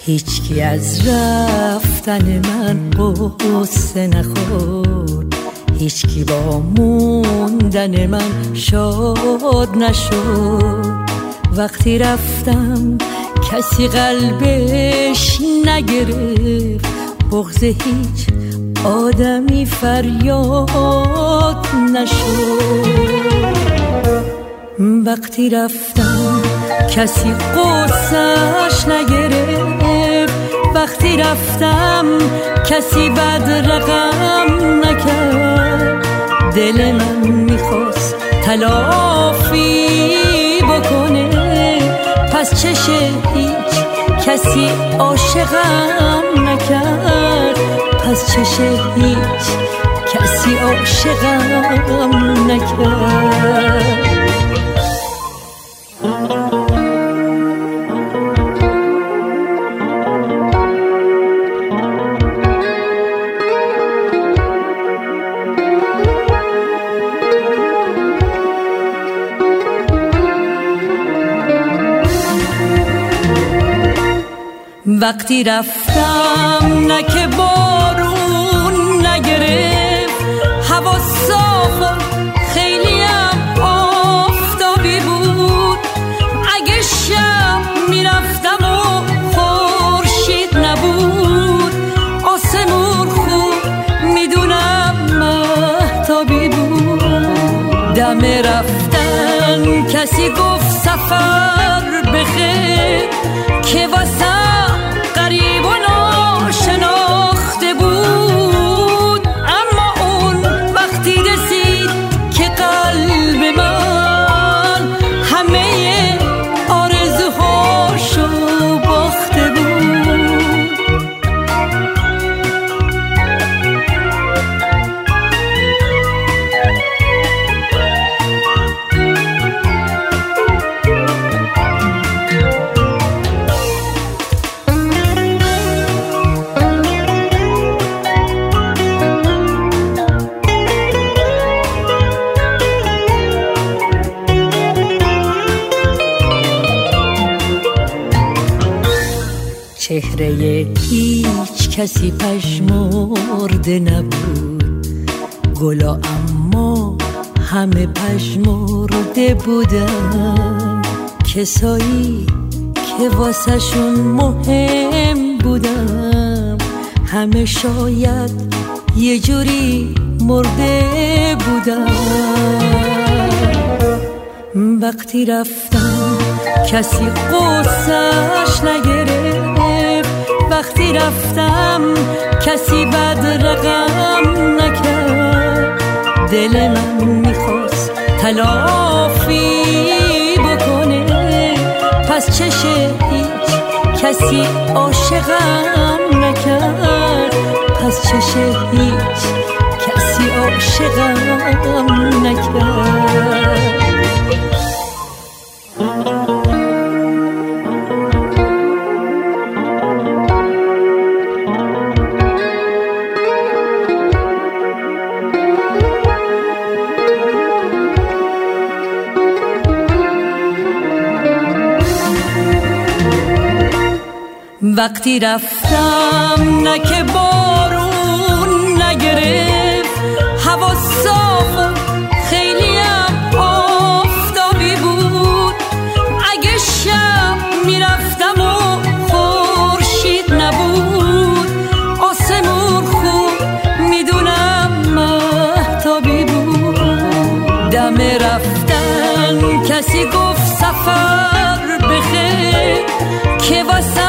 هیچکی از رفتن من قصه نخورد، هیچکی با موندن من شاد نشد. وقتی رفتم کسی قلبش نگرفت، بغض هیچ آدمی فریاد نشد. وقتی رفتم کسی قصه‌اش نگرفت، وقتی رفتم کسی بد رقم نکرد. دل من میخواست تلافی بکنه، پس چشه هیچ کسی عاشقم نکرد، پس چشه هیچ کسی عاشقم نکرد. وقتی رفتم نه که بارون نگرفت، هوا صاف و خیلیم آفتابی بود. اگه شب میرفتم و خورشید نبود، آسمون خوب میدونم مهتابی بود. دم رفتن کسی گفت سفر بخیر، که واسه غریب و ناشناخته بود. اما اون وقتی رسید که قلب من همه آرزوهاشو باخته بود. چهره هیچ کسی پژمرده نبود، گلا اما همه پژمرده بودن. کسایی که واسه شون مهم بودم، همه شاید یه جوری مرده بودن. وقتی رفتم کسی قصه‌اش نگرفت، وقتی رفتم کسی بد رقم نکرد. دل من میخواست تلافی بکنه، پس چشه هیچ کسی عاشقم نکرد، پس چشه هیچ کسی عاشقم نکرد. وقتی رفتم نه که بارون نگرفت، هوا صاف و خیلیم آفتابی بود. اگه شب میرفتم و خورشید نبود، آسمون خوب میدونم مهتابی بود. دم رفتن کسی گفت سفر بخیر، که واسه